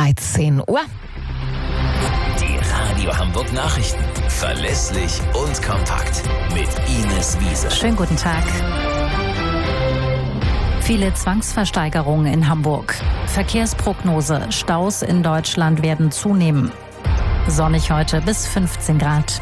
13 Uhr. Die Radio Hamburg Nachrichten. Verlässlich und kompakt. Mit Ines Wiese. Schönen guten Tag. Viele Zwangsversteigerungen in Hamburg. Verkehrsprognose. Staus in Deutschland werden zunehmen. Sonnig heute bis 15 Grad.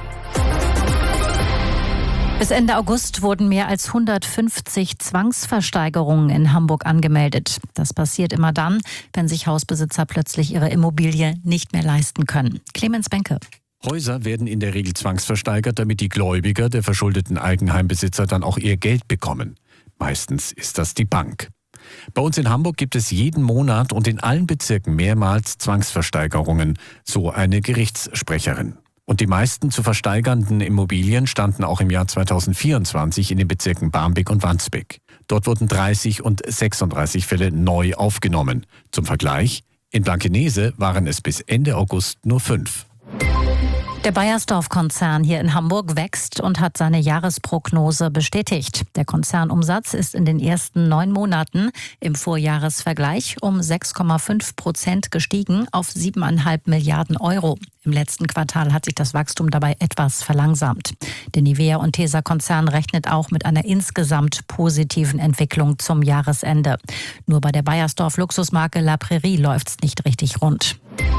Bis Ende August wurden mehr als 150 Zwangsversteigerungen in Hamburg angemeldet. Das passiert immer dann, wenn sich Hausbesitzer plötzlich ihre Immobilie nicht mehr leisten können. Clemens Benke. Häuser werden in der Regel zwangsversteigert, damit die Gläubiger der verschuldeten Eigenheimbesitzer dann auch ihr Geld bekommen. Meistens ist das die Bank. Bei uns in Hamburg gibt es jeden Monat und in allen Bezirken mehrmals Zwangsversteigerungen, so eine Gerichtssprecherin. Und die meisten zu versteigernden Immobilien standen auch im Jahr 2024 in den Bezirken Barmbek und Wandsbek. Dort wurden 30 und 36 Fälle neu aufgenommen. Zum Vergleich, in Blankenese waren es bis Ende August nur 5. Der Beiersdorf-Konzern hier in Hamburg wächst und hat seine Jahresprognose bestätigt. Der Konzernumsatz ist in den ersten 9 Monaten im Vorjahresvergleich um 6,5% gestiegen auf 7,5 Milliarden Euro. Im letzten Quartal hat sich das Wachstum dabei etwas verlangsamt. Der Nivea und Tesa-Konzern rechnet auch mit einer insgesamt positiven Entwicklung zum Jahresende. Nur bei der Beiersdorf-Luxusmarke La Prairie läuft's nicht richtig rund.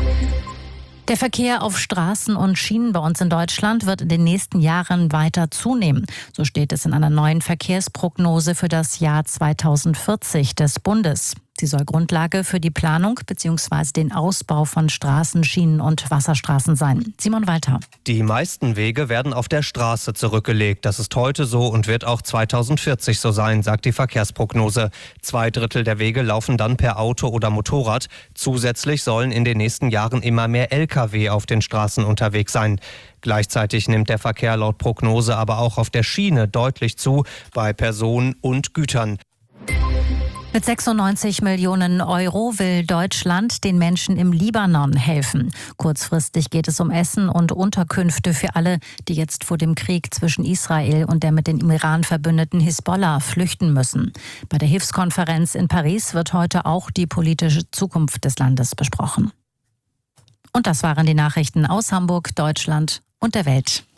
Der Verkehr auf Straßen und Schienen bei uns in Deutschland wird in den nächsten Jahren weiter zunehmen. So steht es in einer neuen Verkehrsprognose für das Jahr 2040 des Bundes. Sie soll Grundlage für die Planung bzw. den Ausbau von Straßen, Schienen und Wasserstraßen sein. Simon Walter. Die meisten Wege werden auf der Straße zurückgelegt. Das ist heute so und wird auch 2040 so sein, sagt die Verkehrsprognose. 2/3 der Wege laufen dann per Auto oder Motorrad. Zusätzlich sollen in den nächsten Jahren immer mehr Lkw auf den Straßen unterwegs sein. Gleichzeitig nimmt der Verkehr laut Prognose aber auch auf der Schiene deutlich zu, bei Personen und Gütern. Mit 96 Millionen Euro will Deutschland den Menschen im Libanon helfen. Kurzfristig geht es um Essen und Unterkünfte für alle, die jetzt vor dem Krieg zwischen Israel und der mit dem Iran verbündeten Hisbollah flüchten müssen. Bei der Hilfskonferenz in Paris wird heute auch die politische Zukunft des Landes besprochen. Und das waren die Nachrichten aus Hamburg, Deutschland und der Welt.